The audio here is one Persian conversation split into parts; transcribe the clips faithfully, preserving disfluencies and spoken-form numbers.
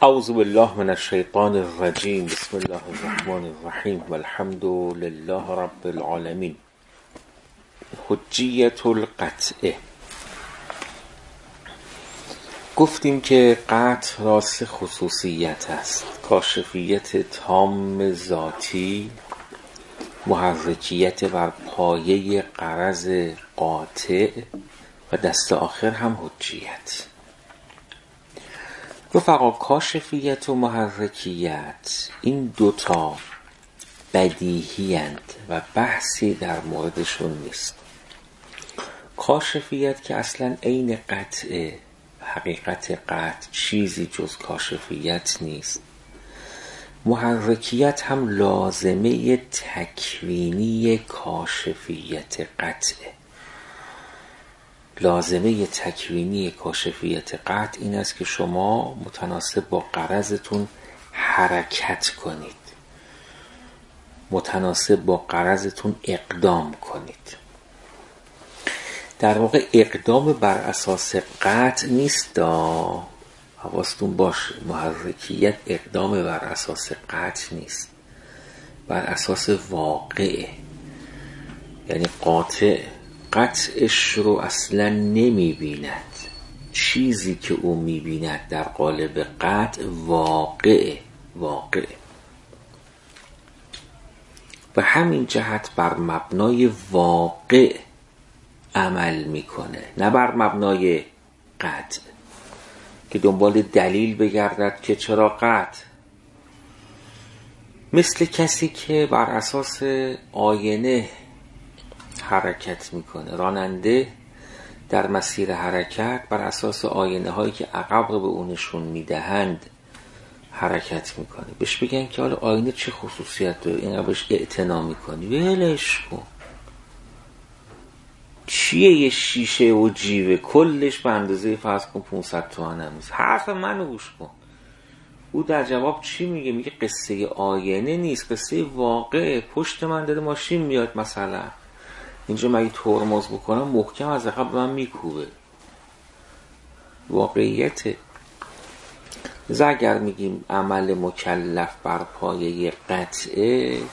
اعوذ بالله من الشیطان الرجیم. بسم الله الرحمن الرحیم و الحمد لله رب العالمین. حجیت القطع. گفتیم که قطع را سه خصوصیت است: کاشفیت تام ذاتی، محرکیت بر پایه غرض قاطع و دست آخر هم حجیت. رفقا، کاشفیت و محرکیت این دوتا بدیهی اند و بحثی در موردشون نیست. کاشفیت که اصلا عین قطع، حقیقت قطع چیزی جز کاشفیت نیست. محرکیت هم لازمه تکوینی کاشفیت قطعه. لازمه تکوینی کاشفیت قطع این است که شما متناسب با غرضتون حرکت کنید، متناسب با غرضتون اقدام کنید. در واقع اقدام بر اساس قطع نیست، حواستون باشه. محرکیت اقدام بر اساس قطع نیست، بر اساس واقعه. یعنی قاطع قطعش رو اصلا نمی بیند، چیزی که او می بیند در قالب قطع واقعه واقعه و همین جهت بر مبنای واقع عمل میکنه، نه بر مبنای قطع که دنبال دلیل بگردد که چرا قطع. مثل کسی که بر اساس آینه حرکت میکنه. راننده در مسیر حرکت بر اساس آینه هایی که عقب رو به اون نشون میدهند حرکت میکنه. بهش بگن که حالا آینه چه خصوصیت داره، اینقدر بهش اعتنا میکنی، ولش کن، چیه یه شیشه و جیوه، کلش به اندازه فرض کن پانصد تومن هم نیست، حرف منو گوش کن. او در جواب چی میگه؟ میگه قصه آینه نیست، قصه واقعه. پشت من داره ماشین میاد، مثلا اینجا مگه ترمز بکنم محکم از عقب من میکوبه. واقعیته. لذا اگر میگیم عمل مکلف بر پایه قطعه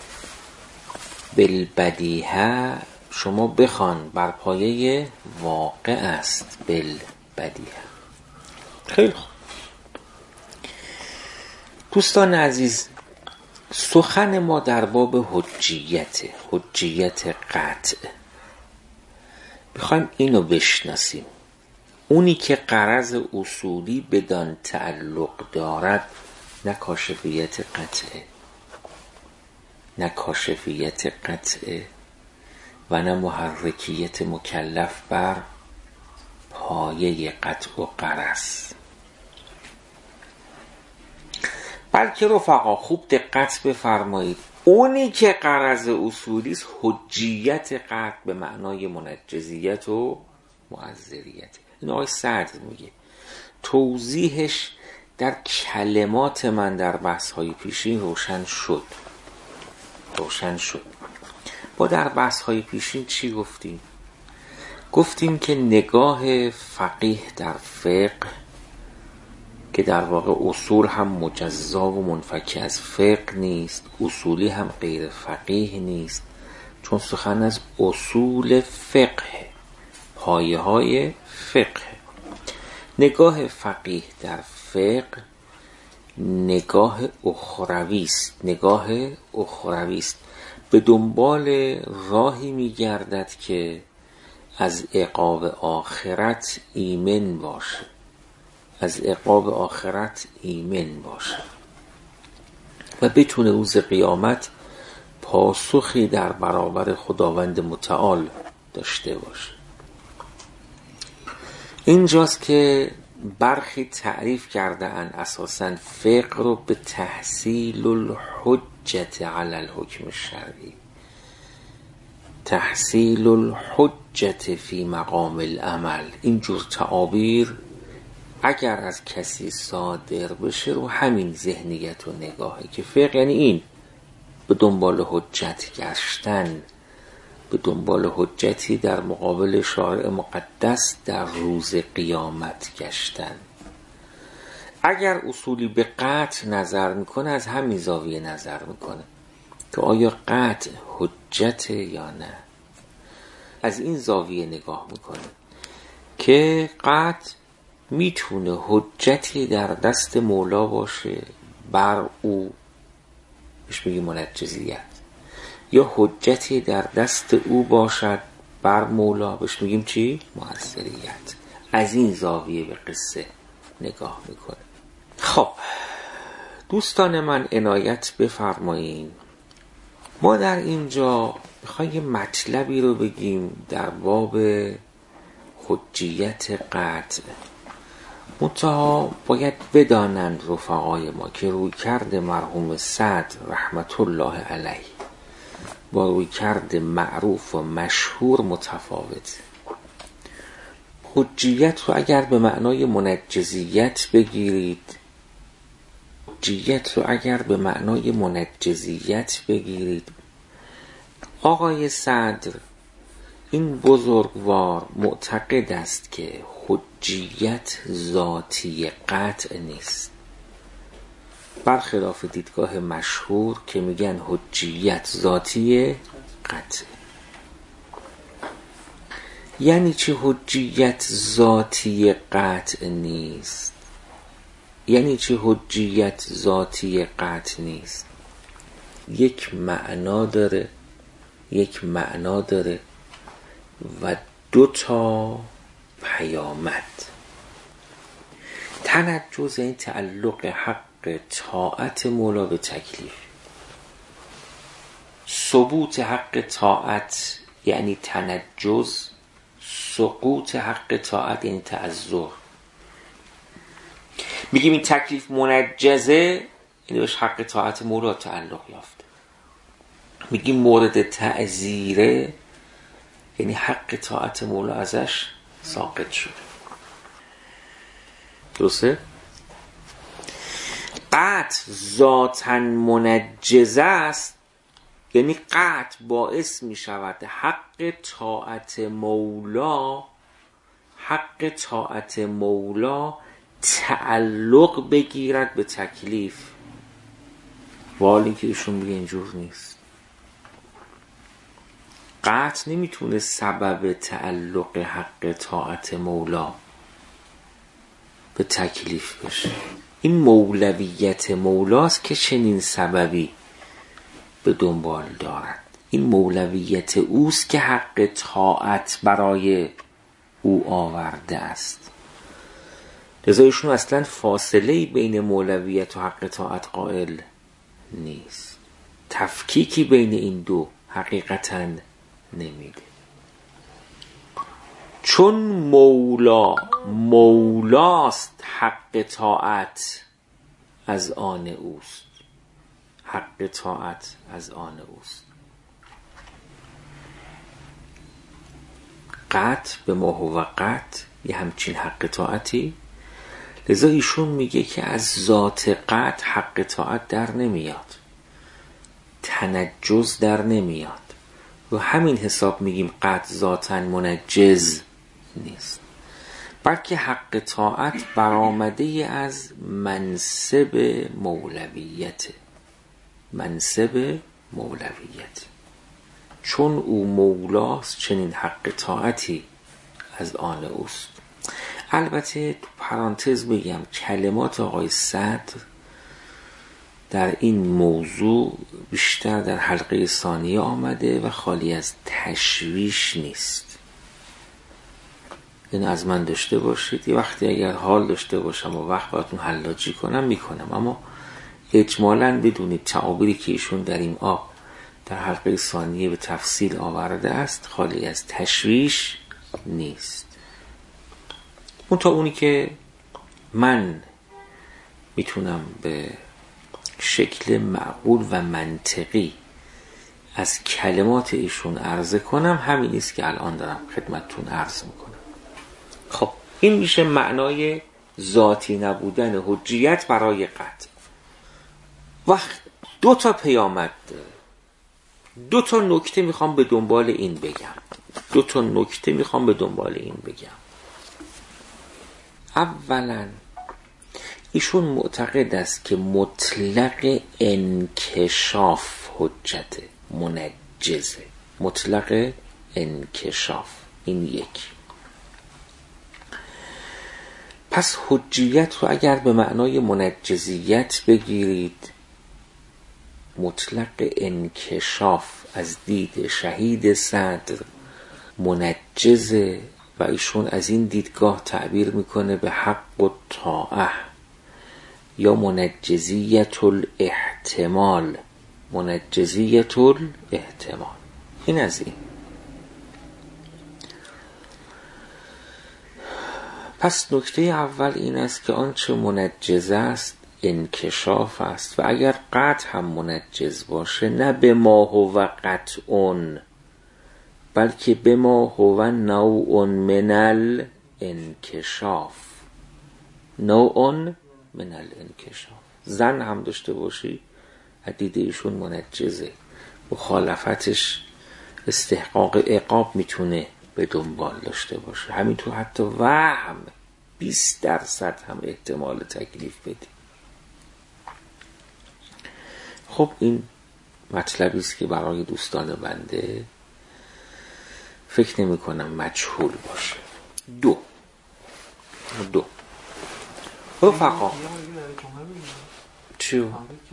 بالبدیهه، شما بخوان بر پایه واقع است بالبدیهه. خیلی خوب دوستان عزیز، سخن ما در باب حجیت حجیت قطع. میخوایم اینو بشناسیم: اونی که غرض اصولی بدان تعلق دارد، نه کاشفیت قطعه، نه کاشفیت قطعه و نه محرکیت مکلف بر پایه قطع و غرض، بلکه رفقا خوب دقت بفرمایید، اونی که غرض اصولی است حجیت قطع به معنای منجزیت و معذریت. این آقای سعد میگه. توضیحش در کلمات من در بحث های پیشین روشن شد روشن شد با در بحث های پیشین چی گفتیم؟ گفتیم که نگاه فقیه در فقه، که در واقع اصول هم مجزا و منفک از فقه نیست، اصولی هم غیر فقیه نیست، چون سخن از اصول فقه، پایه های فقه. نگاه فقیه در فقه نگاه اخروی است، نگاه اخروی است. به دنبال راهی میگردد که از عقاب آخرت ایمن باشه، از عقاب آخرت ایمن باشه و بتونه روز قیامت پاسخی در برابر خداوند متعال داشته باشه. اینجاست که برخی تعریف کرده ان اساساً فقه رو به تحصیل الحجت علی الحکم الشرعی، تحصیل الحجت فی مقام العمل. اینجور تعابیر اگر از کسی صادر بشه رو همین ذهنیت و نگاهه که فقه یعنی این، به دنبال حجت گشتن، به دنبال حجتی در مقابل شارع مقدس در روز قیامت گشتن. اگر اصولی به قطع نظر میکنه از همین زاویه نظر میکنه که آیا قطع حجت یا نه. از این زاویه نگاه میکنه که قطع میتونه حجتی در دست مولا باشه بر او، بهش میگیم منجزیت، یا حجتی در دست او باشد بر مولا، بهش میگیم چی؟ مؤثریت. از این زاویه به قصه نگاه میکنه. خب دوستان من عنایت بفرمایید، ما در اینجا میخوایم یه مطلبی رو بگیم در باب حجیت قطع. منتها باید بدانند رفقای ما که روی کرده مرحوم سعد رحمت الله علیه با روی کرده معروف و مشهور متفاوت. حجیت رو اگر به معنای منجزیت بگیرید حجیت رو اگر به معنای منجزیت بگیرید آقای صدر این بزرگوار معتقد است که حجیت ذاتی قطع نیست، برخلاف دیدگاه مشهور که میگن حجیت ذاتی قطع. یعنی چه حجیت ذاتی قطع نیست؟ یعنی چه حجیت ذاتی قطع نیست؟ یک معنا داره یک معنا داره و دو تا پیامد. تنجز این تعلق حق طاعت مولا به تکلیف. ثبوت حق طاعت یعنی تنجز، سقوط حق طاعت یعنی تعذر. میگیم این تکلیف منجزه یعنی بهش حق طاعت مولا تعلق یافته. میگیم مورد تعذیره یعنی حق طاعت مولا ازش ساقط شده. درسته؟ قطع ذاتاً منجزه است یعنی قطع باعث می شود حق طاعت مولا حق طاعت مولا تعلق بگیرد به تکلیف، والی که ایشون میگه اینجور نیست. قطع نمیتونه سبب تعلق حق طاعت مولا به تکلیف بشه. این مولویت مولاست که چنین سببی به دنبال دارد. این مولویت اوست که حق طاعت برای او آورده است. لذا ایشون اصلا فاصله بین مولویت و حق طاعت قائل نیست. تفکیکی بین این دو حقیقتاً نمیده. چون مولا مولاست حق طاعت از آن اوست. حق طاعت از آن اوست. قطع به ما هو قطع یه همچین حق طاعتی. لذا ایشون میگه که از ذات قطع حق طاعت در نمیاد، تنجز در نمیاد. و همین حساب میگیم قطع ذاتاً منجز نیست، بلکه حق طاعت برآمده از منصب مولویت. منصب مولویت چون او مولاست چنین حق طاعتی از آن اوست. البته تو پرانتز بگم کلمات آقای صدر در این موضوع بیشتر در حلقه ثانیه آمده و خالی از تشویش نیست. این از من داشته باشید یه وقتی اگر حال داشته باشم و وقت براتون حلاجی کنم میکنم، اما اجمالاً بدونید تعابیری که ایشون در این آب در حلقه ثانیه به تفصیل آورده است خالی از تشویش نیست. اون تا اونی که من میتونم به شکل معقول و منطقی از کلمات ایشون عرضه کنم همین است که الان دارم خدمتتون عرض میکنم. خب این میشه معنای ذاتی نبودن حجیت برای قطع. وقت دو تا پیامد داره. دو تا نکته میخوام به دنبال این بگم. دو تا نکته میخوام به دنبال این بگم. اولا ایشون معتقد است که مطلق انکشاف حجت منجزه. مطلق انکشاف این یک. پس حجیت رو اگر به معنای منجزیت بگیرید، مطلق انکشاف از دید شهید صدر منجزه و ایشون از این دیدگاه تعبیر میکنه به حق و طاعه یا منجزیت الاحتمال. منجزیت الاحتمال این از این. پس نکته اول این است که آنچه منجز است انکشاف است و اگر قطع هم منجز باشه نه به ما هو قطعون بلکه به ما هو نوع من الانکشاف. نوع من الانکشاف. زن هم داشته باشی دید ایشون منجزه، مخالفتش استحقاق عقاب میتونه به دنبال داشته باشه. همینطور حتی وهم بیست درصد هم احتمال تکلیف بدی. خب این مطلبی است که برای دوستان بنده فکر نمی کنم مجهول باشه. دو دو رفقا چیو؟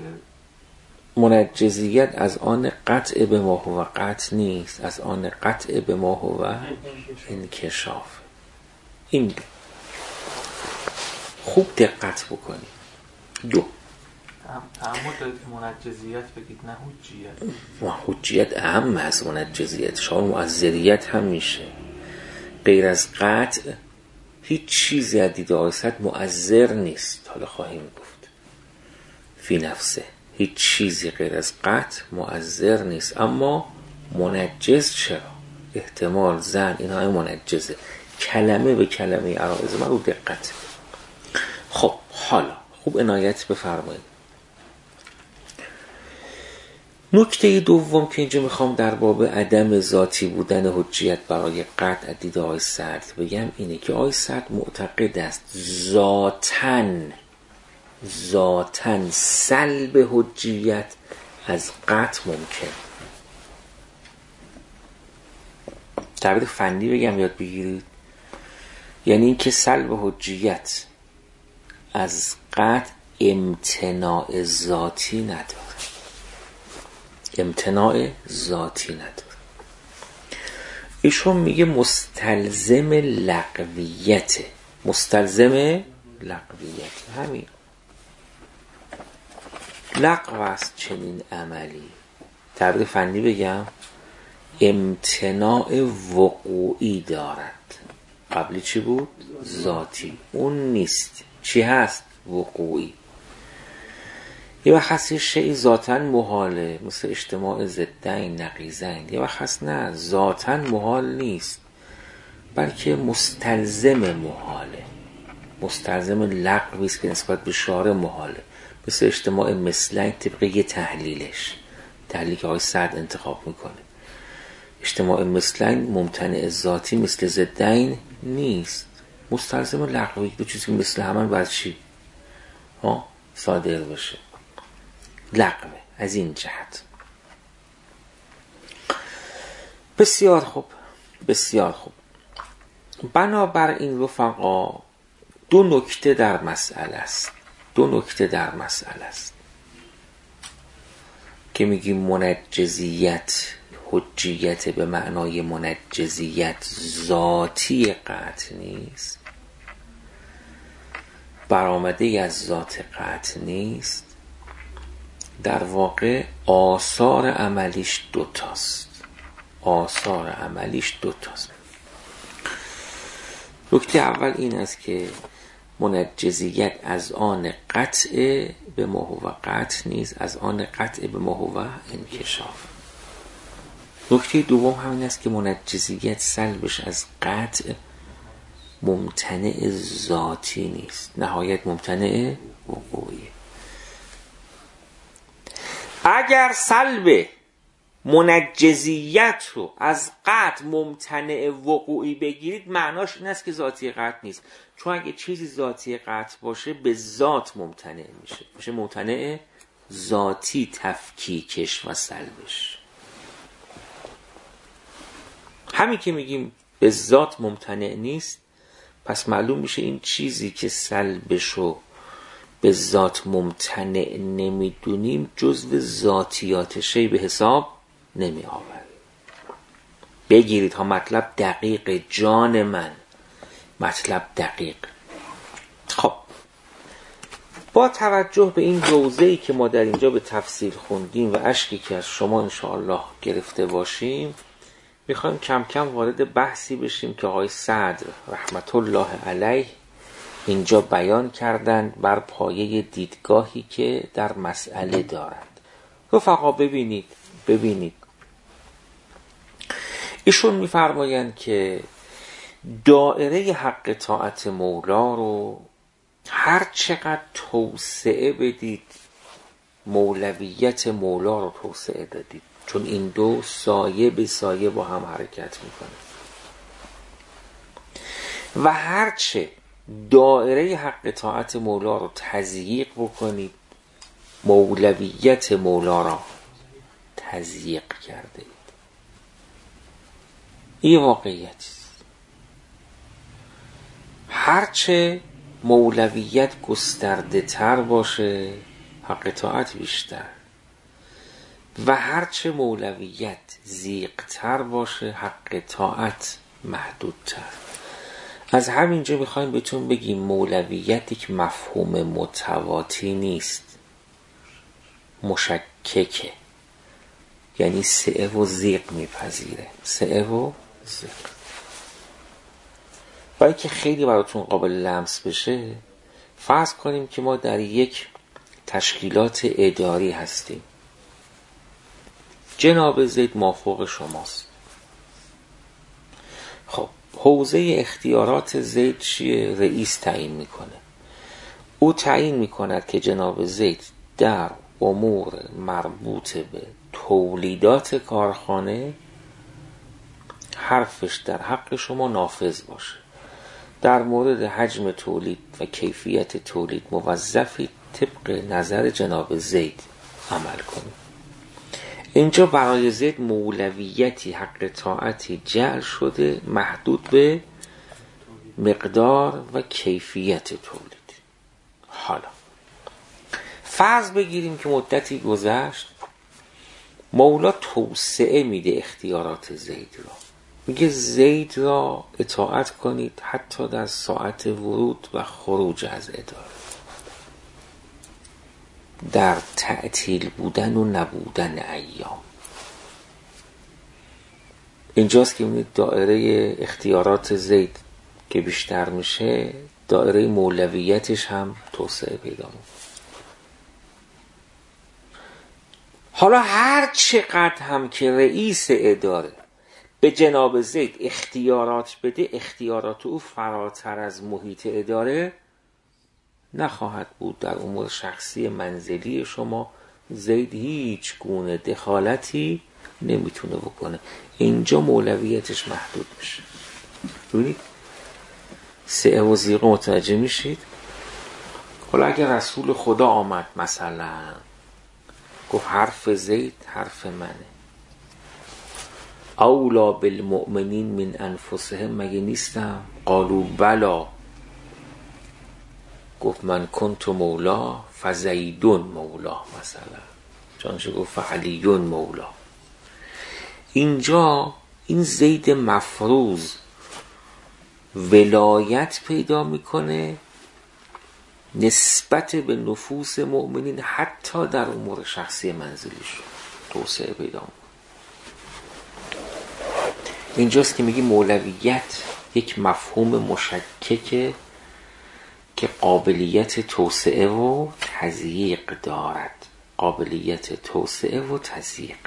منجزیت از آن قطع به ما هو قطع نیست، از آن قطع به ما هو انکشاف. این دو خوب دقت بکنید. دو تعمد منجزیت بگید نه حجیت. حجیت اهم از منجزیت. شما مؤثریت هم میشه. غیر از قطع هیچ چیزی از دید آقای صدر مؤثر نیست. حالا خواهیم گفت فی نفسه هیچ چیزی غیر از قطع مؤثر نیست، اما منجز چرا؟ احتمال، زن، اینا هم منجزه. کلمه به کلمه عرائض من رو دقت. خب حالا خوب عنایت بفرمایید. نکته دوم که اینجا میخوام در باب عدم ذاتی بودن حجیت برای قطع دید آقای صدر بگم اینه که آقای صدر معتقد است ذاتن ذاتن سلب حجیت از قطع ممکن. تعبیر فنی بگم یاد بگیرید، یعنی این که سلب حجیت از قطع امتناع ذاتی نداره. امتناع ذاتی نداره. ایشون میگه مستلزم لغویت. مستلزم لغویت همین لغو است چنین عملی. تعبیر فنی بگم امتناع وقوعی دارد. قبلی چی بود؟ ذاتی. اون نیست. چی هست؟ وقوعی. یه وقت هست یه شیء ذاتاً محاله مثل اجتماع ضدین نقیضین، یه وقت هست نه ذاتاً محال نیست بلکه مستلزم محاله، مستلزم لغوی است که نسبت به شارع محاله. مثل اجتماع مثلین طبقه یه تحلیلش، تحلیلی که آقای صدر انتخاب میکنه. اجتماع مثلین ممتنع ذاتی مثل ضدین نیست، مستلزم لغوی. دو چیزی که مثل همن باید چی؟ ها صادر بشه. لغوه از این جهت. بسیار خوب بسیار خوب. بنابر این رفقا دو نکته در مسئله است. دو نکته در مسئله است که میگیم منجزیت حجیت به معنای منجزیت ذاتی قطع نیست، برآمده از ذات قطع نیست. در واقع آثار عملیش دوتاست. آثار عملیش دوتاست. نکته اول این است که منجزیت از آن قطع به ما هو قطع نیست، از آن قطع به ما هو انکشاف. نکته دوم همین است که منجزیت سلبش از قطع ممتنع ذاتی نیست، نهایت ممتنع وقوعی. اگر سلب منجزیت رو از قطع ممتنع وقوعی بگیرید، معناش این است که ذاتی قطع نیست. چون اگه چیزی ذاتی قطع باشه به ذات ممتنع میشه، میشه ممتنع ذاتی، تفکیکش و سلبش. همین که میگیم به ذات ممتنع نیست، پس معلوم میشه این چیزی که سلبشو به ذات ممتنع نمیدونیم جزو ذاتیات شی به حساب نمی آورد. بگیرید ها، مطلب دقیق جان من، مطلب دقیق. خب با توجه به این روزه‌ای که ما در اینجا به تفصیل خوندیم و اشکی که از شما انشاءالله گرفته باشیم، میخوایم کم کم وارد بحثی بشیم که آقای صدر رحمت الله علیه اینجا بیان کردند بر پایه دیدگاهی که در مسئله دارند. رفقا ببینید ببینید ایشون میفرمایند که دایره حق طاعت مولا رو هر چقدر توسعه بدید، مولویت مولا رو توسعه دادید، چون این دو سایه به سایه با هم حرکت میکنه. و هرچه دایره حق طاعت مولا رو تضییق بکنید، مولویت مولا را تضییق کرده اید. این واقعیت است. هرچه مولویت گسترده تر باشه، حق طاعت بیشتر، و هرچه مولویت زیق تر باشه، حق طاعت محدودتر. از همینجا میخوایم بهتون بگیم مولویت یک مفهوم متواتی نیست، مشککه، یعنی سعه و زیق میپذیره، سعه و زیق. برای که خیلی براتون قابل لمس بشه، فرض کنیم که ما در یک تشکیلات اداری هستیم، جناب زید مافوق شماست. خب حوزه اختیارات زید چیه؟ رئیس تعیین میکنه. او تعیین میکند که جناب زید در امور مربوط به تولیدات کارخانه حرفش در حق شما نافذ باشه. در مورد حجم تولید و کیفیت تولید موظفی طبق نظر جناب زید عمل کنید. اینجا برای زید مولویتی حق طاعتی جعل شده محدود به مقدار و کیفیت تولید. حالا فرض بگیریم که مدتی گذشت، مولا توسعه میده اختیارات زید را، میگه زید را اطاعت کنید حتی در ساعت ورود و خروج از اداره، در تعطیل بودن و نبودن ایام. اینجاست که میبینید دایره اختیارات زید که بیشتر میشه، دایره مولویتش هم توسعه پیدا میکنه. حالا هر چقدر هم که رئیس اداره به جناب زید اختیارات بده، اختیارات او فراتر از محیط اداره نخواهد بود. در امور شخصی منزلی شما زید هیچ گونه دخالتی نمیتونه بکنه. اینجا مولویتش محدود میشه. ببینید سعه و زیغ متوجه میشید. حالا اگر رسول خدا آمد مثلا گفت حرف زید حرف منه، اولا بالمؤمنین من انفسهم، مگه نیستم؟ قالوا بلا. گفت من کنت مولا فزیدون مولا مثلا، چانچه گفت فعلیون مولا. اینجا این زید مفروض ولایت پیدا میکنه نسبت به نفوس مؤمنین، حتی در امور شخصی منزلیش توسعه پیدا میکنه. اینجاست که میگی مولویت یک مفهوم مشککه که قابلیت توسعه و تضییق دارد، قابلیت توسعه و تضییق.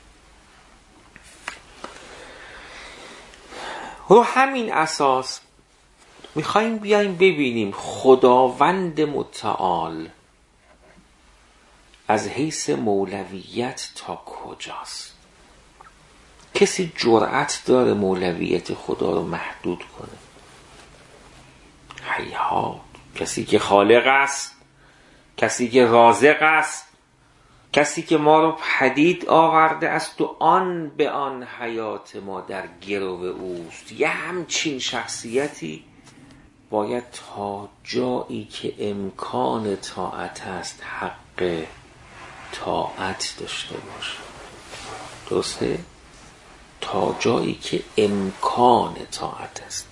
رو همین اساس میخواییم بیایم ببینیم خداوند متعال از حیث مولویت تا کجاست. کسی جرأت داره مولویت خدا رو محدود کنه؟ هیهات. کسی که خالق است، کسی که رازق است، کسی که ما رو پدید آورده است و آن به آن حیات ما در گرو اوست، یه همچین شخصیتی باید تا جایی که امکان طاعت است حق طاعت داشته باشه. درسته؟ تا جایی که امکان طاعت است.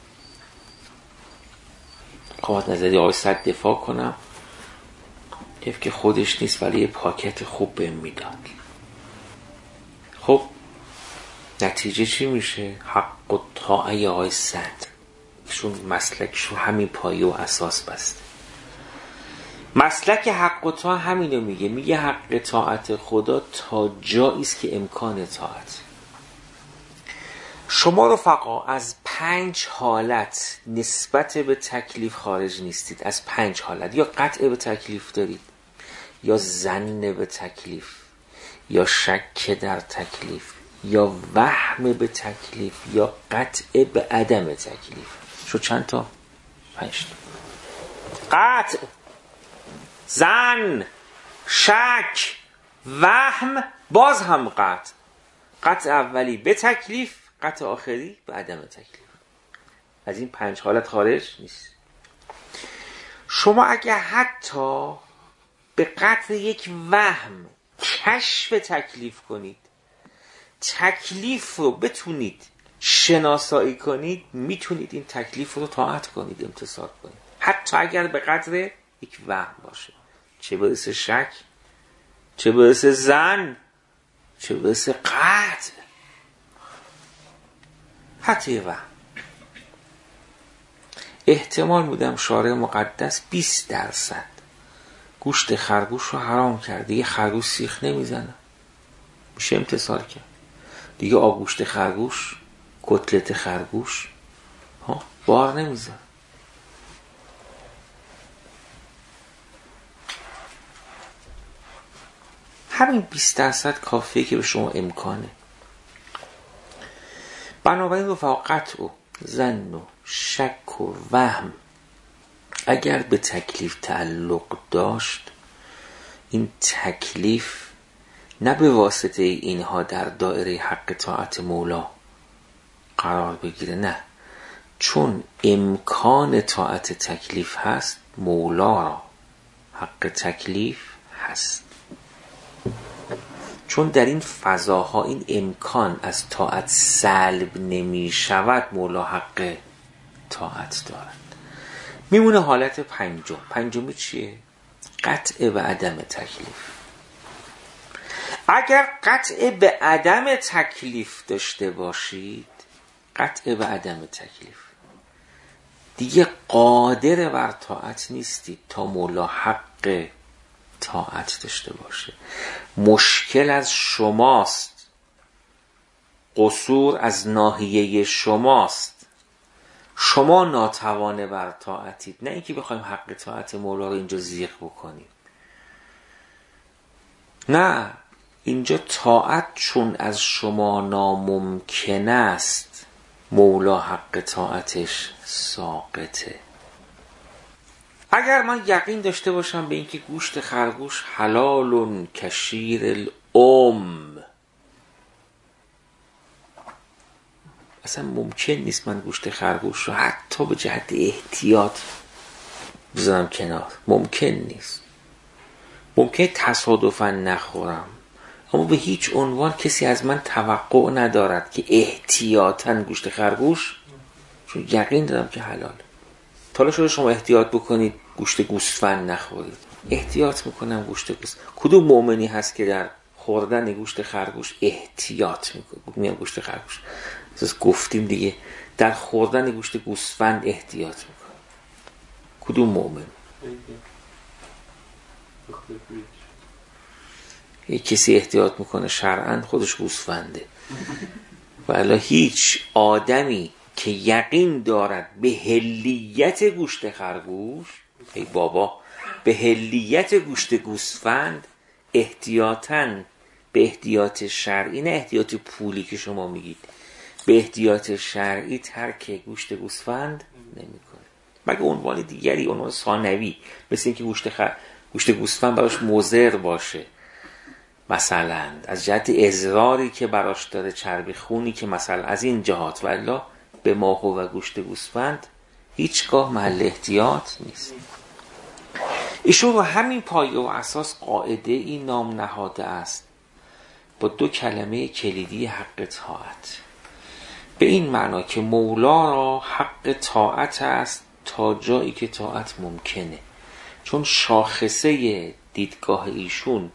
خواهد نظری آقای صد دفاع کنم، کیف که خودش نیست ولی یه پاکت خوب بهم میداد. خب نتیجه چی میشه؟ حق و طاعه آقای صد شون مسلکشون همین پایه و اساس بسته. مسلک حق و طاعه همینو میگه، میگه حق طاعت خدا تا جایی است که امکان طاعت. شما رفقا از پنج حالت نسبت به تکلیف خارج نیستید. از پنج حالت، یا قطع به تکلیف دارید، یا ظن به تکلیف، یا شک در تکلیف، یا وهم به تکلیف، یا قطع به عدم تکلیف. شو چند تا؟ پنج تا. قطع، ظن، شک، وهم، باز هم قطع. قطع اولی به تکلیف، قطع آخری به عدم تکلیف. از این پنج حالت خارج نیست. شما اگه حتی به قطع یک وهم کشف تکلیف کنید، تکلیف رو بتونید شناسایی کنید، میتونید این تکلیف رو طاعت کنید، امتثال کنید، حتی اگر به قدر یک وهم باشه. چه برسه شک، چه برسه ظن، چه برسه قطع، حتی یه وهم. احتمال میدم شارع مقدس بیست درصد گوشت خرگوش رو حرام کرده، یه خرگوش سیخ نمیزنه، میشه امتثال کرد دیگه. آگوشت خرگوش، کتلت خرگوش ها بار نمیزنه. همین بیست درصد کافیه که به شما امکانه. بنابراین رفقا قطع و ظن و شک و وهم اگر به تکلیف تعلق داشت، این تکلیف نه به واسطه اینها در دایره حق طاعت مولا قرار بگیره، نه، چون امکان طاعت تکلیف هست، مولا را حق تکلیف هست. چون در این فضاها این امکان از طاعت سلب نمی شود، مولا حق طاعت دارد. میمونه حالت پنجم. پنجمی چیه؟ قطع به عدم تکلیف. اگر قطع به عدم تکلیف داشته باشید، قطع به عدم تکلیف، دیگه قادر بر طاعت نیستید تا مولا حق طاعت داشته باشه. مشکل از شماست، قصور از ناحیه شماست، شما ناتوانه بر طاعتید، نه اینکه بخوایم حق طاعت مولا رو اینجا زیغ بکنیم. نه، اینجا طاعت چون از شما ناممکن است، مولا حق طاعتش ساقطه. اگر من یقین داشته باشم به اینکه گوشت خرگوش حلال کشیر الام، اصلا ممکن نیست من گوشت خرگوش رو حتی به جهت احتیاط بذارم کنار. ممکن نیست. ممکن تصادفاً نخورم، اما به هیچ عنوان کسی از من توقع ندارد که احتیاطاً گوشت خرگوش، چون یقین دارم که حلال. تا شده شما احتیاط بکنید گوشت گوسفند نخورید. احتیاط میکنم گوشت گوسفند. کدوم مؤمنی هست که در خوردن گوشت خرگوش احتیاط میکنه؟ میگم گوشت خرگوش، اساس گفتیم دیگه، در خوردن گوشت گوسفند احتیاط میکنه. کدوم مؤمن؟ یک کسی احتیاط میکنه شرعاً خودش گوسفنده. ولی هیچ آدمی که یقین دارد به حلیت گوشت خرگوش، ای بابا، به حلیت گوشت گوسفند احتیاطاً به احتیاط شرعی، نه احتیاط پولی که شما میگید، به احتیاط شرعی ترک گوشت گوسفند نمیکنه، مگه عنوان دیگری، عنوان ثانوی، مثل اینکه گوشت خ... گوشت گوسفند براش مضر باشه، مثلا از جهت اضراری که براش داره، چربی خونی که مثلا از این جهات، والا به ماهو و گوشت گوسفند هیچگاه محل احتیاط نیست. ایشون رو همین پایه و اساس قاعده این نام نهاده است با دو کلمه کلیدی حق طاعت، به این معنا که مولا را حق طاعت است تا جایی که طاعت ممکنه، چون شاخصه دیدگاه ایشون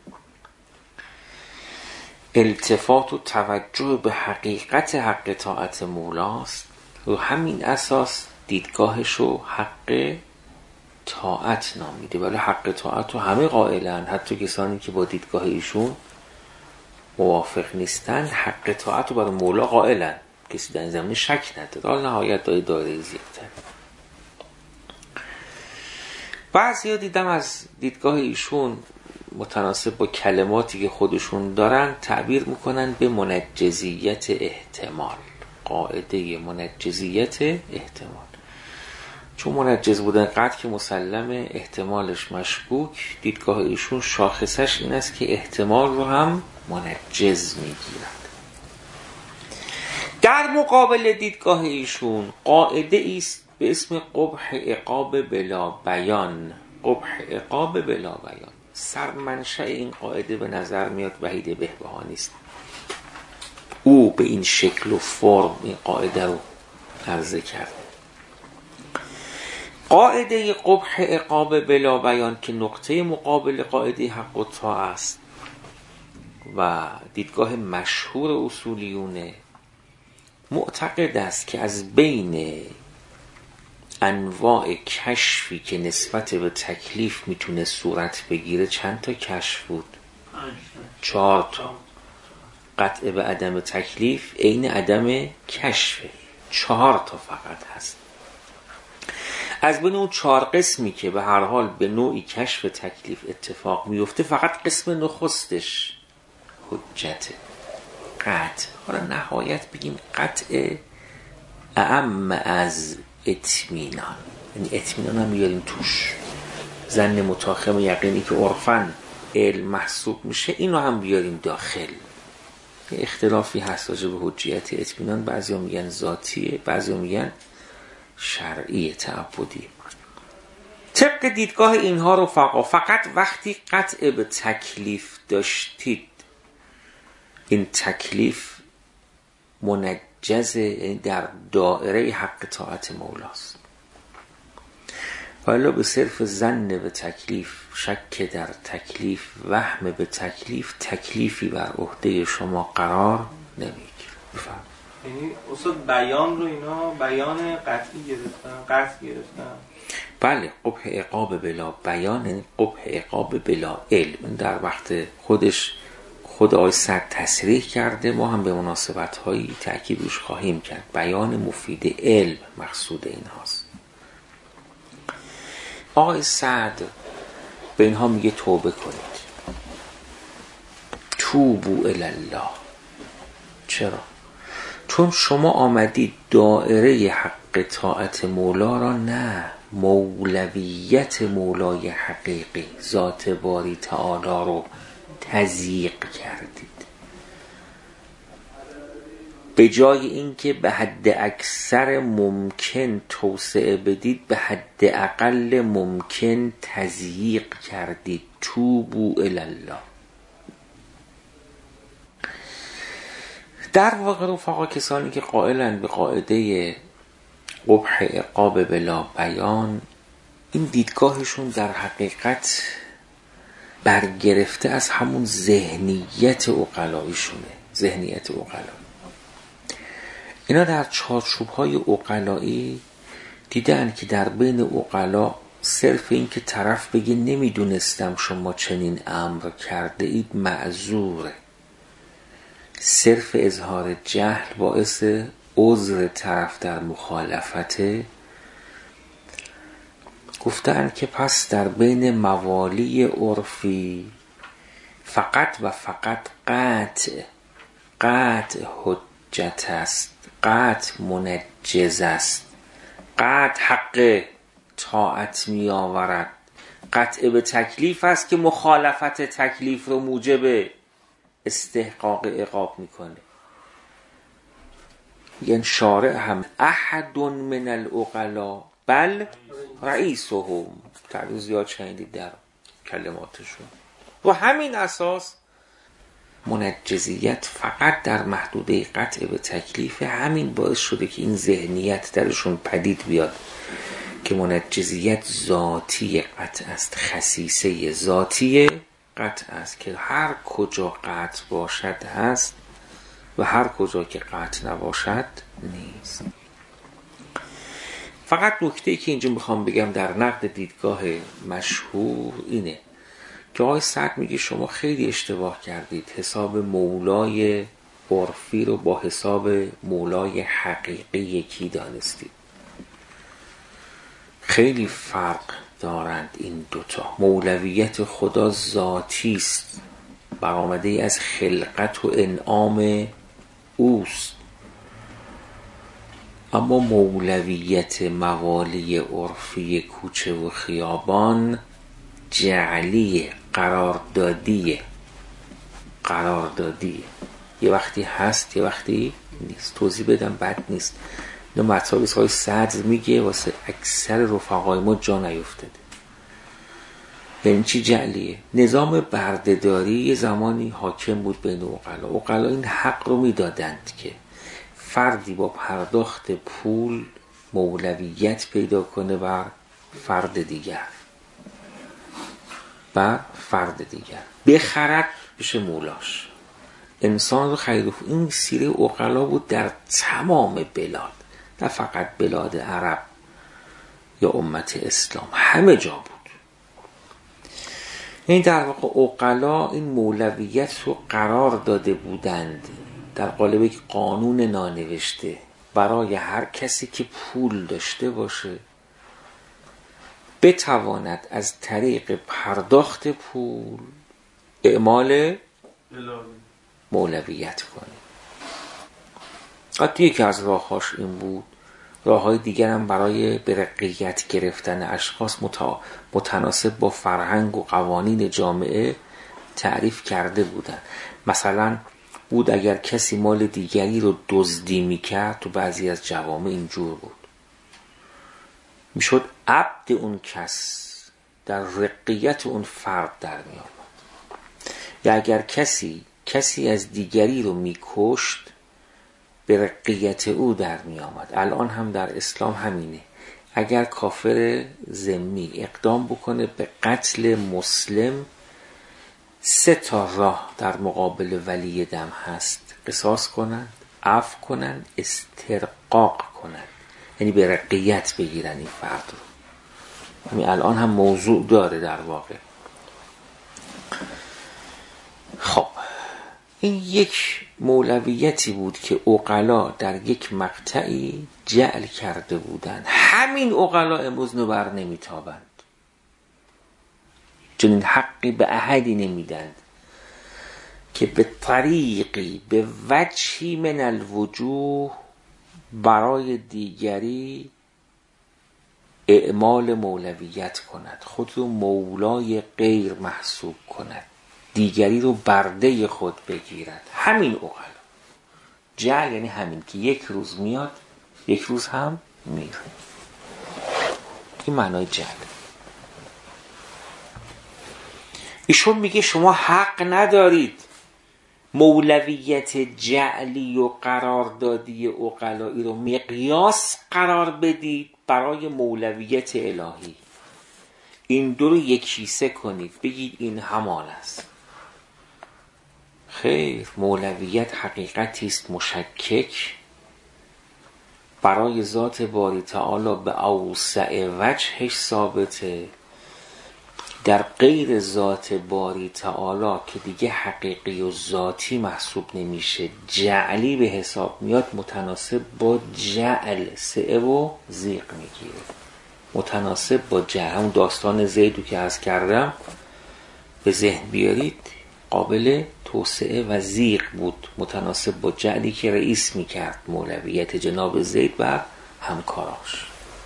التفات و توجه به حقیقت حق طاعت مولاست، و همین اساس دیدگاهش رو حق طاعت نامیده. ولی حق طاعت رو همه قائلن، حتی کسانی که با دیدگاه ایشون موافق نیستن حق طاعت رو برای مولا قائلن، کسی در این زمینه شک نداره. حال نهایت داره دایره زیادتر. بعضی ها دیدم از دیدگاه ایشون متناسب با کلماتی که خودشون دارن تعبیر میکنن به منجزیت احتمال، قاعده منجزیت احتمال. چون منجز بودن قطع که مسلم، احتمالش مشکوک، دیدگاه ایشون شاخصش این است که احتمال رو هم منجز میگیرند. در مقابل دیدگاه ایشون قاعده است به اسم قبح عقاب بلا بیان. قبح عقاب بلا بیان، سرمنشأ این قاعده به نظر میاد وحید بهبهانی است. او به این شکل و فرم این قاعده رو عرضه کرد. قاعده قبح عقاب بلا بیان که نقطه مقابل قاعده حق و طاعت است و دیدگاه مشهور اصولیونه، معتقد است که از بین انواع کشفی که نسبت به تکلیف میتونه صورت بگیره چند تا کشف بود؟ چهار تا. قطع به عدم تکلیف عین عدم کشفه، چهار تا فقط هست. از بین اون چهار قسمی که به هر حال به نوعی کشف تکلیف اتفاق میفته، فقط قسم نخستش حجته، قطع. حالا نهایت بگیم قطع اعم از اطمینان، یعنی اطمینان هم بیاریم توش، ظن متاخم یقینی که عرفاً علم محسوب میشه اینو هم بیاریم داخل. یه اختلافی هست راجع به حجیت اطمینان، بعضی هم میگن ذاتیه، بعضی هم میگن شرعی تعبدی. طبق دیدگاه اینها رو فقط فقط وقتی قطع به تکلیف داشتید، این تکلیف منجز در دائره حق طاعت مولاست. ولی به صرف ظن به تکلیف، شک در تکلیف، وهم به تکلیف، تکلیفی بر عهده شما قرار نمیگیره. بفرمایید. یعنی اصلا بیان رو اینا بیان قطعی گرفتن، قطع گرفتن. بله، قبح عقاب بلا بیان یعنی قبح عقاب بلا علم. در وقت خودش خود آقای سعد تصریح کرده، ما هم به مناسبت هایی تأکید روش خواهیم کرد. بیان مفید علم مقصود این هاست. آقای سعد به اینها میگه توبه کنید، توبوا الی الله. چرا؟ چون شما آمدید دائره حق طاعت مولا را، نه مولویت مولای حقیقی ذات باری تعالی رو تضییق کردید. به جای اینکه به حد اکثر ممکن توسعه بدید، به حد اقل ممکن تضییق کردید. توبوا الی الله. در واقع رفقا کسانی که قائلن به قاعده قبح عقاب بلا بیان، این دیدگاهشون در حقیقت برگرفته از همون ذهنیت عقلاییشونه. ذهنیت عقلایی اینا در چارچوب‌های عقلایی دیدن که در بین عقلا صرف این که طرف بگه نمیدونستم شما چنین امر کرده اید معذوره، صرف اظهار جهل باعث عذر طرف در مخالفته. گفتن که پس در بین موالی عرفی فقط و فقط قطع قطع حجت است، قطع منجز است، قطع حق طاعت می آورد. قطع به تکلیف است که مخالفت تکلیف رو موجب استحقاق عقاب میکنه. یعنی شارع هم احد من العقلا بل رئیسهم، تعبیر زیاد شنیدید در کلماتشون. و همین اساس منجزیت فقط در محدوده قطع به تکلیف، همین باعث شده که این ذهنیت درشون پدید بیاد که منجزیت ذاتی قطع است، خصیصه ذاتی قطع است که هر کجا قطع باشد هست و هر کجا که قطع نباشد نیست. فقط نکته‌ای که اینجا میخوام بگم در نقد دیدگاه مشهور اینه که آقای سعد میگه شما خیلی اشتباه کردید، حساب مولای عرفی رو با حساب مولای حقیقی یکی دانستید. خیلی فرق دارند این دوتا. مولویت خدا ذاتی است، برآمده از خلقت و انعام اوست، اما مولویت موالی عرفی کوچه و خیابان جعلی قراردادیه قراردادیه یه وقتی هست یه وقتی نیست. توضیح بدم بد نیست، اینو مطالب های صدر میگه واسه اکثر رفقای ما جا نیفتده. یعنی چی جعلیه؟ نظام بردهداری یه زمانی حاکم بود بین عقلا. عقلا این حق رو میدادند که فردی با پرداخت پول مولویت پیدا کنه بر فرد دیگر، بر فرد دیگر بخرد بشه مولاش، انسان رو خرید. این سیره عقلا بود در تمام بلاد، نه فقط بلاد عرب یا امت اسلام، همه جا بود. این در واقع عقلا این مولویت رو قرار داده بودند در قالب یک قانون نانوشته برای هر کسی که پول داشته باشه بتواند از طریق پرداخت پول اعمال مولویت کنه. حتی یکی از راه‌هاش این بود. راه‌های دیگر هم برای به رقیت گرفتن اشخاص متناسب با فرهنگ و قوانین جامعه تعریف کرده بودن. مثلا بود اگر کسی مال دیگری رو دزدی میکرد، تو بعضی از جوامع اینجور بود، میشد عبد اون کس در رقیت اون فرد در می آمد. یا اگر کسی کسی از دیگری رو میکشت به رقیت او در می آمد. الان هم در اسلام همینه. اگر کافر ذمی اقدام بکنه به قتل مسلم، سه تا راه در مقابل ولی دم هست: قصاص کنند، عفو کنند، استرقاق کنند، یعنی به رقیت بگیرن این فرد رو. همین الان هم موضوع داره در واقع. خب این یک مولویتی بود که عقلا در یک مقطعی جعل کرده بودند. همین عقلا امروز نبر نمیتابند، چنین حقی به احدی نمیدند که به طریقی به وجهی من الوجوه برای دیگری اعمال مولویت کند، خود رو مولای غیر محسوب کند، دیگری رو برده خود بگیرد. همین عقلا جعل یعنی همین که یک روز میاد یک روز هم میره. این معنای جعل. ایشون میگه شما حق ندارید مولویت جعلی و قراردادی عقلایی رو مقیاس قرار بدید برای مولویت الهی. این دو رو یکیسه کنید، بگید این همان است. خیر، مولویت حقیقتی است مشکک برای ذات باری تعالی به اوسع وجهش ثابته، در غیر ذات باری تعالی که دیگه حقیقی و ذاتی محسوب نمیشه، جعلی به حساب میاد، متناسب با جعل سعه و زیق میگیره. متناسب با جعل، همون داستان زیدو که عرض کردم به ذهن بیارید، قابل توسعه و زیغ بود، متناسب با جعلی که رئیس میکرد مولویت جناب زید و همکاراش.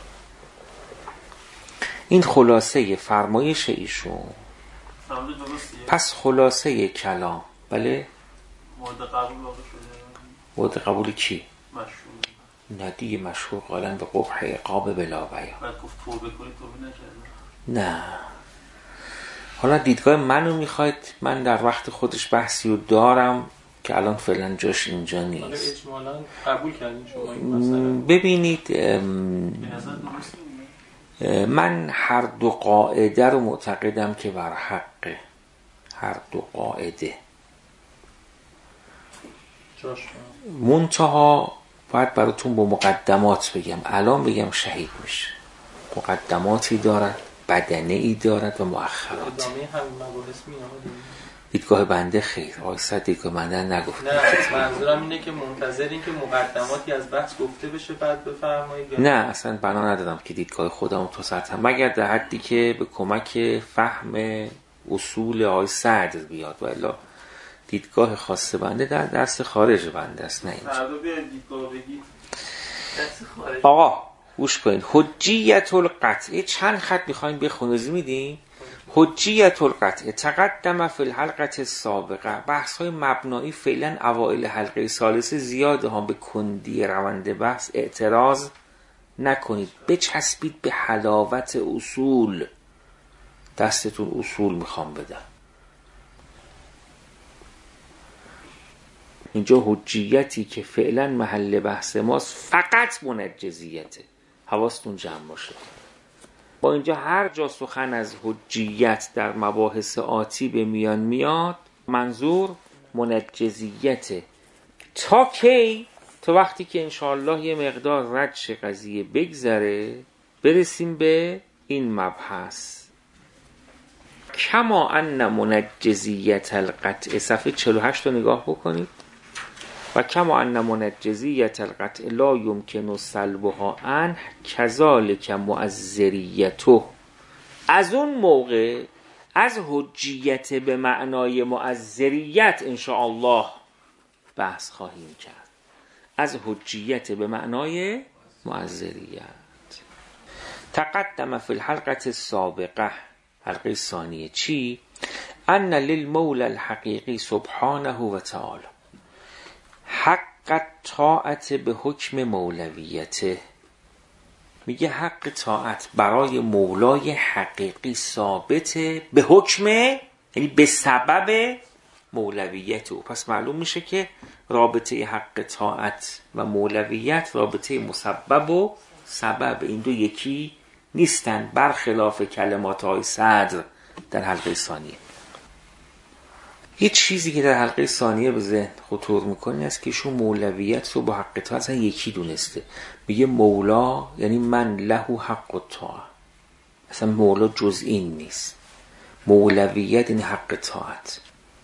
این خلاصه فرمایش ایشون. پس خلاصه کلام بله مورد قبول واقع شده. مورد قبول کی؟ مشهور. نه دیگه مشهور قالن به قبح عقاب بلا بیان. بعد گفت توبه کنی توبه نکرد. نه حالا دیدگاه منو میخواید، من در وقت خودش بحثی رو دارم که الان فعلا جاش اینجا نیست. آره اجمالاً قبول کردین شما این مسئله. ببینید به نظر درست میاد. من هر دو قاعده رو معتقدم که بر حقه، هر دو قاعده. جاش منتها باید براتون با مقدمات بگم، الان بگم شهید میشه. مقدماتی دارد، بدنه ای دارد و مؤخرات. ادامه همین مباحث میاد. دیدگاه بنده خیر، آقای صد دیدگاه بنده نگفت. نه منظورم اینه که منتظرین که مقدماتی از بحث گفته بشه بعد بفرمایید. نه اصلا بنا ندادم که دیدگاه خودم تو سطح، مگر در حدی که به کمک فهم اصول آقای سعد بیاد، و الا دیدگاه خاص بنده در درس خارج بنده است، نه اینجا. فردا بیاید دیدگاه بگید درس خارج. آقا گوش کنید. حجیت القطع چند خط میخوایم بخونید میدیم. حجیت القطع تقدم فی الحلقه السابقه. بحث های مبنایی فعلا اوائل حلقه ثالثه زیاده ها، به کندی روند بحث اعتراض نکنید، بچسبید به حلاوت اصول. دستتون اصول میخوام بدم. اینجا حجیتی که فعلا محل بحث ماست فقط منجزیته، حواستون جمع باشه. با اینجا هر جا سخن از حجیت در مباحث آتی به میان میاد، منظور منجزیته. تا کی؟ تا وقتی که انشاءالله یه مقدار ردش قضیه بگذره، برسیم به این مبحث. کما ان منجزیت القطع، صفحه چهل و هشت رو نگاه بکنید. و کما ان منجزیت القطع لا یمکن سلبها عنه کذالک معذریته. از اون موقع از حجیت به معنای معذریت انشاءالله بحث خواهیم کرد. از حجیت به معنای معذریت. تقدم فی الحلقه السابقه، حلقه ثانیه چی؟ ان للمولى الحقیقی سبحانه و تعالی حق طاعت به حکم مولویته. میگه حق طاعت برای مولای حقیقی ثابته به حکم، یعنی به سبب مولویت او. پس معلوم میشه که رابطه حق طاعت و مولویت رابطه مسبب و سبب، این دو یکی نیستن، برخلاف کلمات های صدر در حلقه ثانیه. یه چیزی که در حلقه ثانیه به ذهن خطور میکنه است که ایشون مولویت رو با حق طاعت اصلا یکی دونسته. میگه مولا یعنی من له حق الطاعه، اصلا مولا جز این نیست. مولویت یعنی حق طاعت.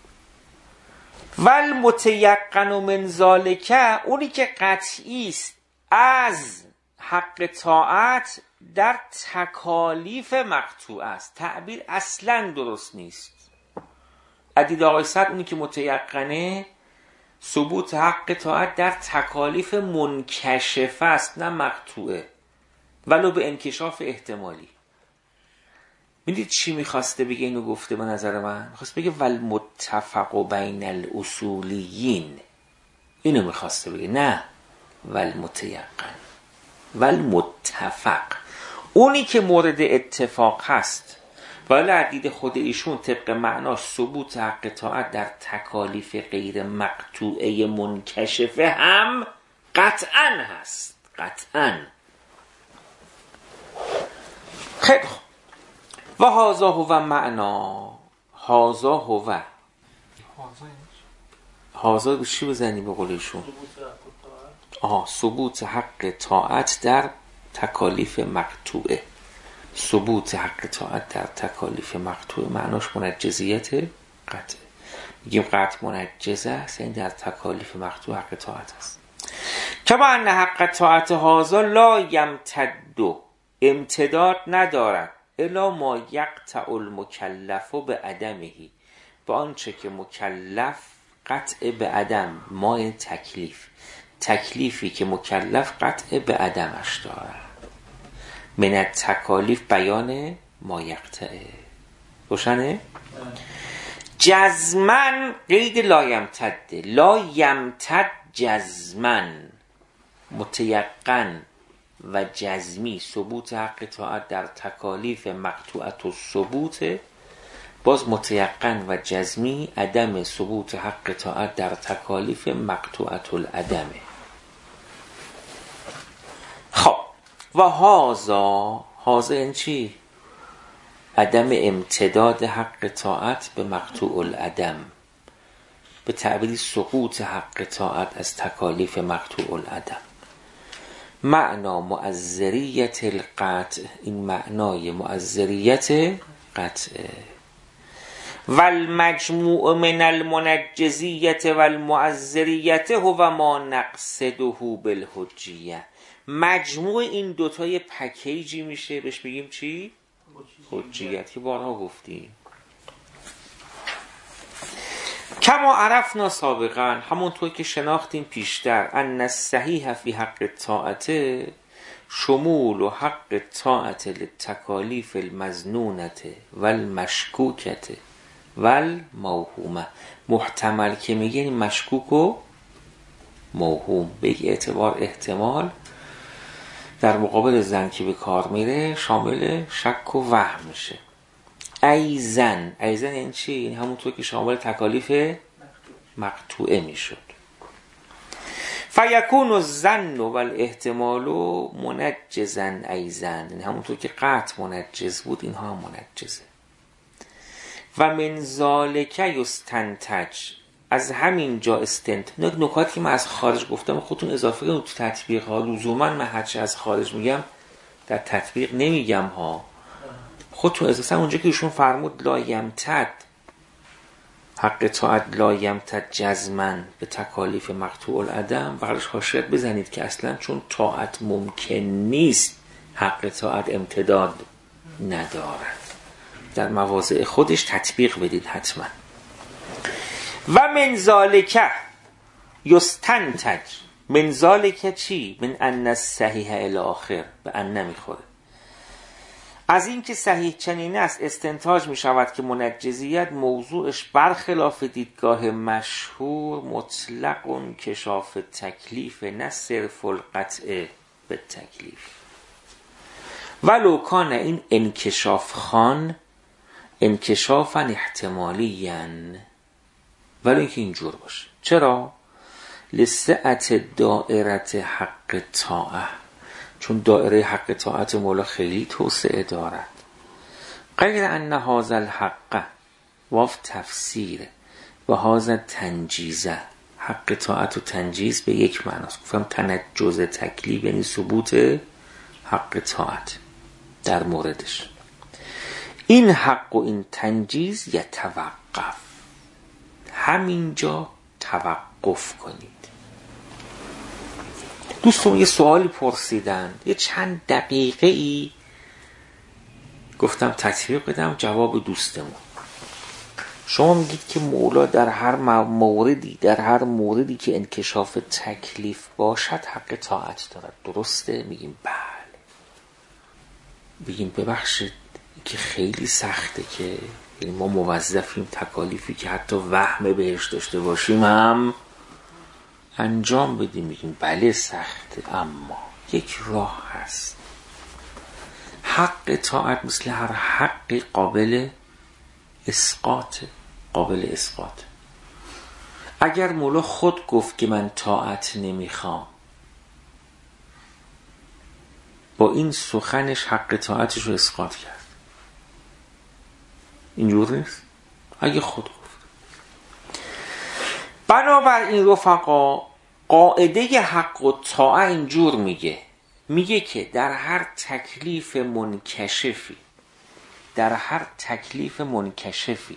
والمتیقن من ذالک، اونی که قطعی است از حق طاعت در تکالیف مقطوع است. تعبیر اصلا درست نیست. عدید آقای صد اونی که متیقنه ثبوت حق طاعت در تکالیف منکشفه است، نه مقطوعه، ولو به انکشاف احتمالی. میدید چی میخواسته بگه؟ اینو گفته به نظر من میخواست بگه والمتفق بین الاصولیین، اینو میخواسته بگه، نه والمتیقن. والمتفق اونی که مورد اتفاق هست، ولی عدید خود ایشون طبق معناش ثبوت حق طاعت در تکالیف غیر مقطوعه منکشفه هم قطعاً هست. قطعاً. خیلی خوب. و هازا هو معنا، هازا هو، هازا به چی بزنیم به قول ایشون؟ آها، ثبوت حق طاعت در تکالیف مقطوعه. ثبوت حق طاعت در تکالیف مقطوعه معناش منجزیت قطع. میگیم قطع منجزه است، یعنی در تکالیف مقطوع حق طاعت است. کما ان حق طاعت هازا لا یمتد، امتداد ندارد الا ما یقطع المکلف به عدمه، به آنچه که مکلف قطع به عدم، ما تکلیف، تکلیفی که مکلف قطع به عدمش دارد. من التکالیف بیان ما یقطعه. روشنه؟ جزمن قید لا یمتد، لا یمتد جزمن، متیقن و جزمی ثبوت حق طاعت در تکالیف مقطوعت و ثبوت، باز متیقن و جزمی عدم ثبوت حق طاعت در تکالیف مقطوعت العدمه. خب و هازا، هازا این چی؟ عدم امتداد حق طاعت به مقطوع العدم، به تعبیری سقوط حق طاعت از تکالیف مقطوع العدم. معنا مؤثریت القطع، این معنای مؤثریت قطعه. والمجموع من المنجزیت والمؤثریت هو ما نقصده بالحجیه. مجموع این دوتای پکیجی میشه، بهش بگیم چی؟ حجیت، که بارها گفتیم. کما عرفنا سابقا، همونطور که شناختیم پیشتر، ان الصحیح فی حق طاعت شمول و حق طاعت للتکالیف المظنونت والمشکوکت والموهومه. محتمل که میگه مشکوک و موهوم، به یک اعتبار احتمال در مقابل زن که به کار میره شامل شک و وهم میشه. ایزن، ایزن این چی؟ این همونطور که شامل تکالیف مقطوعه میشد. فیکون الظن والاحتمال منجزن ایزن، این همونطور که قطع منجز بود اینها هم منجزه. و من ذالک یستنتج، از همین جا استنتاج. نکاتی که من از خارج گفتم خودتون اضافه کنید تو تطبیق ها. لزوما من هرچی از خارج میگم در تطبیق نمیگم ها، خودتون اضافه. اونجا که ایشون فرمود لا یمتد حق طاعت، لا یمتد جزمن به تکالیف مقطوع العدم، بغلش حاشیه بزنید که اصلا چون طاعت ممکن نیست حق طاعت امتداد ندارد. در مواضع خودش تطبیق بدید حتما. و من ذالک یستنتج، من ذالک چی؟ من ان الصحیح الی آخر، به ان نمیخوره. از این که صحیح چنین است استنتاج می شود که منجزیت موضوعش برخلاف دیدگاه مشهور مطلق انکشاف تکلیف، نه صرف القطع به تکلیف. ولو کان این انکشاف خان انکشافا احتمالیاً، ولی اینکه اینجور باشه. چرا؟ لسعت دائرت حق طاعه، چون دائره حق طاعت مولا خیلی توسعه دارد. غیر ان هذا الحق واف تفسیر و هذا تنجیزه، حق طاعت و تنجیز به یک معناست. گفتم تنجز تکلیف یعنی ثبوت حق طاعت در موردش. این حق و این تنجیز یتوقف، همینجا توقف کنید. دوستون یه سوالی پرسیدن، یه چند دقیقه ای گفتم تطبیق بدم جواب دوستمون. شما میگید که مولا در هر موردی در هر موردی که انکشاف تکلیف باشد حق طاعت دارد، درسته؟ میگیم بله. بگیم ببخشید که خیلی سخته که ما موظفیم تکالیفی که حتی وهم بهش داشته باشیم هم انجام بدیم. میگیم بله سخته، اما یک راه هست. حق طاعت مثل هر حقی قابل اسقاط، قابل اسقاط. اگر مولا خود گفت که من طاعت نمیخوام، با این سخنش حق طاعتش رو اسقاط کرد. اینجور نیست؟ اگه خود گفت. بنابراین رفقا قاعده حق و طاعه اینجور میگه، میگه که در هر تکلیف منکشفی در هر تکلیف منکشفی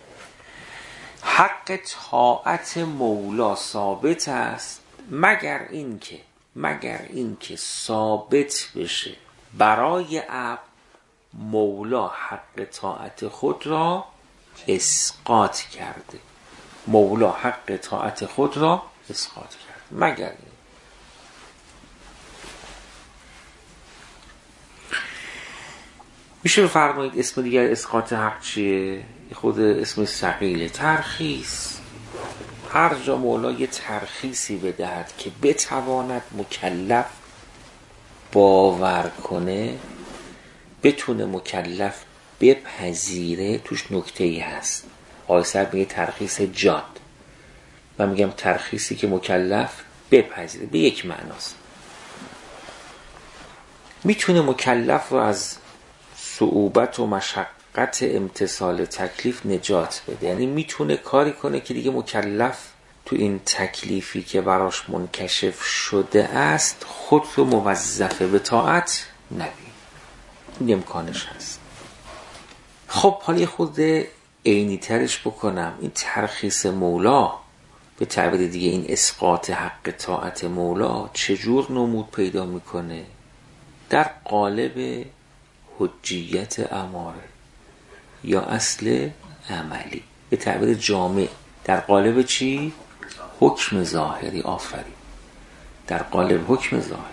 حق طاعت مولا ثابت است، مگر این که مگر این که ثابت بشه برای عبد مولا حق طاعت خود را اسقاط کرده. مولا حق اطاعت خود را اسقاط کرده مگر این. میشه بفرمایید اسم دیگر اسقاط حق چیه؟ خود اسم ثقیله، ترخیص. هر جا مولا یه ترخیصی بدهد که بتواند مکلف باور کنه، بتونه مکلف بپذیره، توش نکته‌ای هست. آیسر میگه ترخیص جاد، من میگم ترخیصی که مکلف بپذیره، به یک معناست. میتونه مکلف رو از صعوبت و مشقت امتثال تکلیف نجات بده، یعنی میتونه کاری کنه که دیگه مکلف تو این تکلیفی که براش منکشف شده است خود رو موظفه به طاعت نبینه. این امکانش هست. خب حالا یه خود عینی ترش بکنم. این ترخیص مولا، به تعبیر دیگه این اسقاط حق طاعت مولا چجور نمود پیدا میکنه؟ در قالب حجیت اماره یا اصل عملی، به تعبیر جامع در قالب چی؟ حکم ظاهری. آفرین، در قالب حکم ظاهری.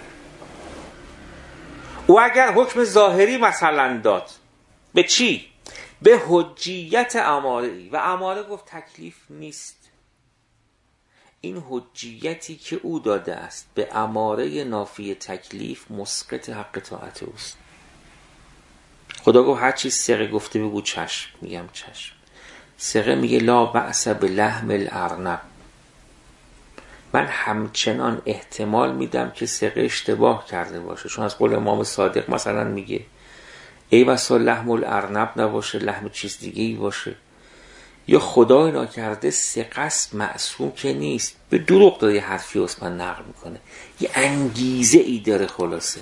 او اگر حکم ظاهری مثلا داد به چی؟ به حجیت اماره، و اماره گفت تکلیف نیست. این حجیتی که او داده است به اماره نافی تکلیف مسقط حق طاعت اوست. خدا گفت هر چیز سقه گفته بگو چشم، میگم چشم. سقه میگه لا بأس بلحم الارنب، من همچنان احتمال میدم که سقه اشتباه کرده باشه، چون از قول امام صادق مثلا میگه ای بسا لحم الارنب نباشه، لحم چیز دیگه ای باشه. یا خدا اینا کرده سقه است، معصوم که نیست. به دروغ داره یه حرفی عثمان نقل میکنه، یه انگیزه ای داره. خلاصه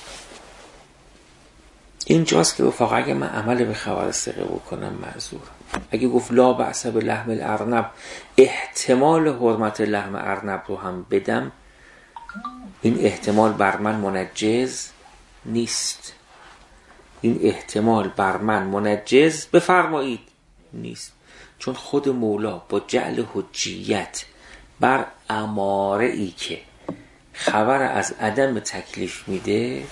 اینجاست که رفاقا اگه من عمل به خبر سقه بکنم معذور. اگه گفت لا بأس به لحم الارنب، احتمال حرمت لحم ارنب رو هم بدم، این احتمال بر من منجز نیست. این احتمال بر من منجز بفرمایید نیست، چون خود مولا با جعل حجیت بر اماره ای که خبر از عدم تکلیف میده،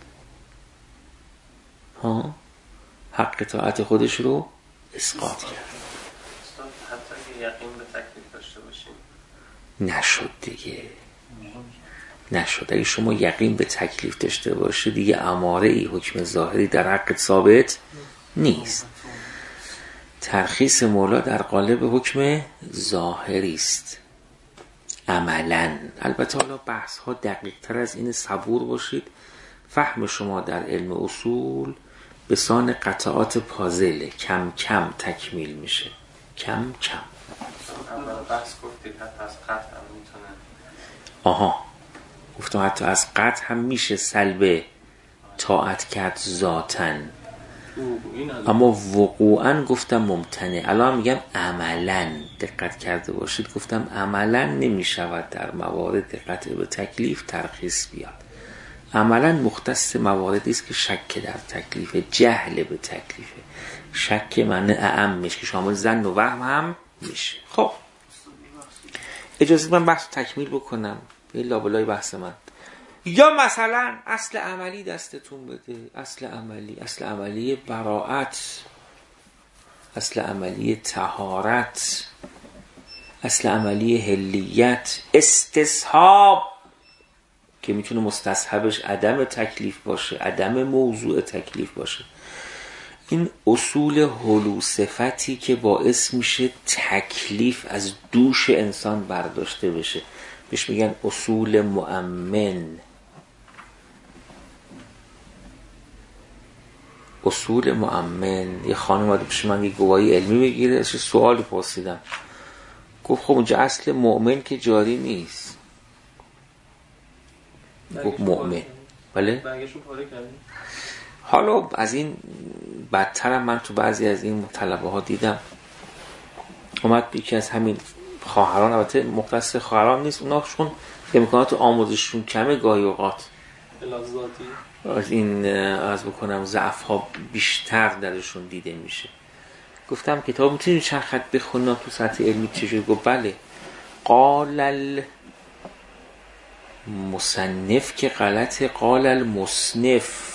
ها، حق طاعت خودش رو اسقاط کرد. حتی که یقین به تکلیف داشته باشیم نشد دیگه، نشد. اگه شما یقین به تکلیف داشته باشه دیگه اماره ای حکم ظاهری در حق ثابت نیست. ترخیص مولا در قالب حکم ظاهری است عملاً. البته حالا بحث ها دقیق تر از این، صبور باشید. فهم شما در علم اصول به سان قطعات پازله، کم کم تکمیل میشه، کم کم. اول بحث گفتید حتی از قطع هم میتونه. آها، گفتم حتی از قطع هم میشه سلب طاعت کرد ذاتن، اما وقوعا گفتم ممتنع. الان میگم عملا. دقت کرده باشید گفتم عملا نمیشود در موارد قطع به تکلیف ترخیص بیاد. عملا مختص مواردی است که شک در تکلیف، جهل به تکلیفه. شک معنی اعم میشه که شامل ظن و وهم هم میشه. خب اجازه من بحث تکمیل بکنم به لابلای بحث من. یا مثلا اصل عملی دستتون بده، اصل عملی، اصل عملی براءت، اصل عملی طهارت، اصل عملی حلیت، استصحاب که میتونه مستصحبش عدم تکلیف باشه، عدم موضوع تکلیف باشه. این اصول حلو صفتی که باعث میشه تکلیف از دوش انسان برداشته بشه، بهش میگن اصول مؤمن. اصول مؤمن. یه خانم اومد پیش من یه گواهی علمی بگیره، ازش سوالی پرسیدم، گفت خب اونجا اصل مؤمن که جاری نیست. گفت مؤمن. بله؟ حالا از این بدترم من تو بعضی از این طلبه ها دیدم، اومد یکی از همین خواهران، البته مختص خواهران نیست، اونا چون امکانات آموزششون کمه گاهی اوقات از این از بکنم ضعف ها بیشتر درشون دیده میشه. گفتم کتاب میتونی چند خط بخونم تو سطح علمی چجوری؟ گفت بله. قال المصنف که غلطه، قال المصنف،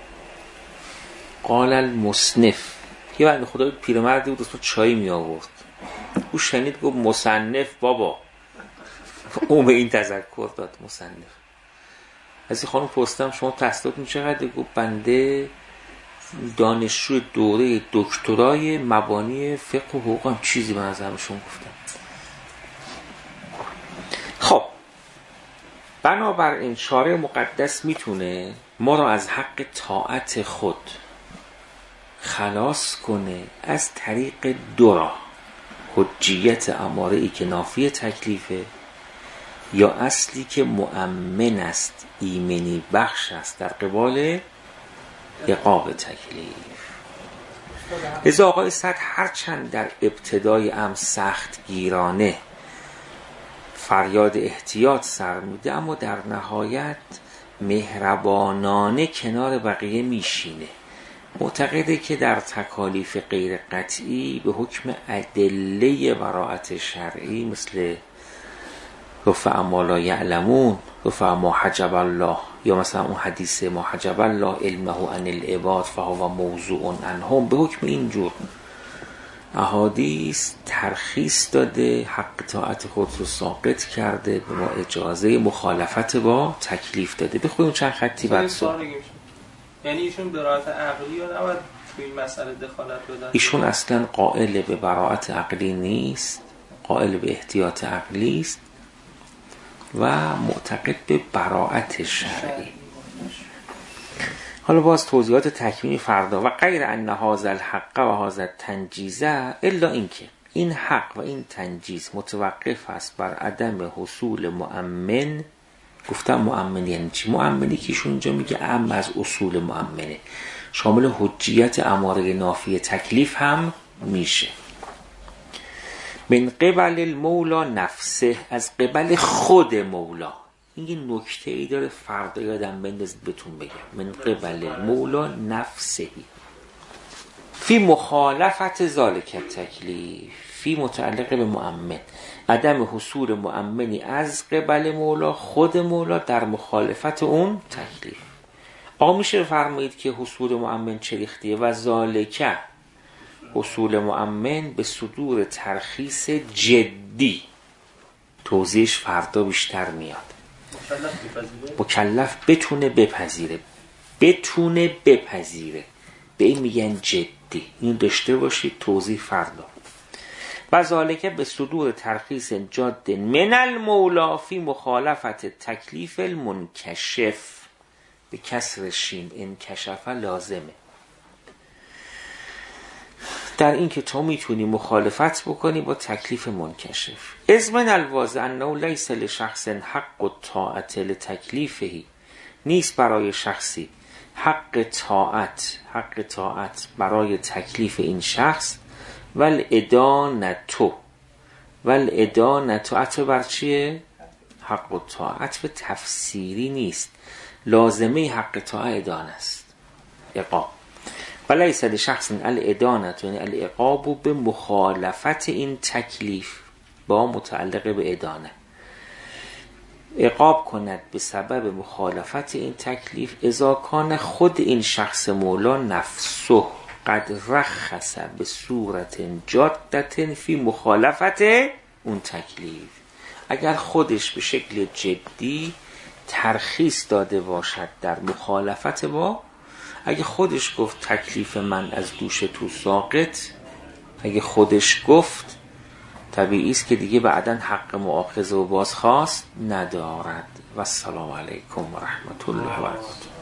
قال المصنف. یه بنده خدا پیرمردی بود اسمش چای می آورد، او شنید گفت مصنف بابا، اون به این تذکر داد مصنف. از این خانم پرسیدم شما تحصیلاتون چقدر؟ گفت بنده دانشجو دوره دکترای مبانی فقه و حقوق هم چیزی به نظرشون گفتم. خب بنابراین شارع مقدس میتونه ما را از حق طاعت خود خلاص کنه از طریق دو راه: حجیت اماره ای که نافی تکلیفه، یا اصلی که مؤمن است، ایمنی بخش است در قبال عقاب تکلیف. لذا آقای صدر هرچند در ابتدای امر سخت گیرانه فریاد احتیاط سر میده، اما در نهایت مهربانانه کنار بقیه میشینه. معتقده که در تکالیف غیر قطعی به حکم ادله براءت شرعی مثل رفع ما لا یعلمون، رفع ما حجب الله، یا مثلا اون حدیث ما حجب الله علمه عن العباد فهو موضوع عنهم، به حکم اینجور احادیث ترخیص داده، حق طاعت خود رو ساقط کرده، به ما اجازه مخالفت با تکلیف داده. بخویم چند خطی بعد سو. یعنی ایشون براءت عقلی یا نباید توی این مسئله دخالت بدن؟ ایشون اصلا قائل به براءت عقلی نیست، قائل به احتیاط عقلی است و معتقد به براءت شرعی. حالا باز توضیحات تکمیلی فردا. و غیر ان هذا الحق و هذا التنجیز، الا اینکه این حق و این تنجیز متوقف است بر عدم حصول مؤمن. گفتم مؤمن یعنی چی؟ مؤمنی که ایشون اینجا میگه اهم از اصول مؤمنه، شامل حجیت اماره نافی تکلیف هم میشه. من قبل المولا نفسه، از قبل خود مولا. این یه نکته ای داره فردا یادم بندازید بهتون بگم. من قبل المولا نفسه فی مخالفت ذالک تکلیف، فی متعلق به مؤمن، عدم حصول مؤمنی از قبل مولا، خود مولا در مخالفت اون تکلیف. آقا میشه فرمایید که حصول مؤمن چه ریختیه؟ و ذالک حصول مؤمن به صدور ترخیص جدی. توضیحش فردا بیشتر میاد. مکلف بتونه بپذیره، بتونه بپذیره، به این میگن جدی. این داشته باشید، توضیح فردا. و ذالک به صدور ترخیص جاد من المولا فی مخالفت تکلیف المنکشف، به کسر شین انکشف لازمه، در این که تو میتونی مخالفت بکنی با تکلیف منکشف. از من الواضح انه لیس لشخص حق الطاعت لتکلیفه، نیست برای شخصی حق طاعت، حق طاعت برای تکلیف این شخص. ول ادانتو، ول ادانتو عطف بر چیه؟ حق الطاعت به تفسیری نیست، لازمه حق طاعت ادانه است، عقاب. ولیس لشخص الادانت یعنی العقاب به مخالفت این تکلیف، با متعلق به ادانه، عقاب کند به سبب مخالفت این تکلیف اذا کان خود این شخص مولا نفسه قد رخص به صورت جادت فی مخالفت اون تکلیف، اگر خودش به شکل جدی ترخیص داده باشد در مخالفت با، اگه خودش گفت تکلیف من از دوش تو ساقط، اگه خودش گفت، طبیعی است که دیگه بعداً حق مؤاخذه و بازخواست ندارد. و السلام علیکم و رحمت الله و برکاته.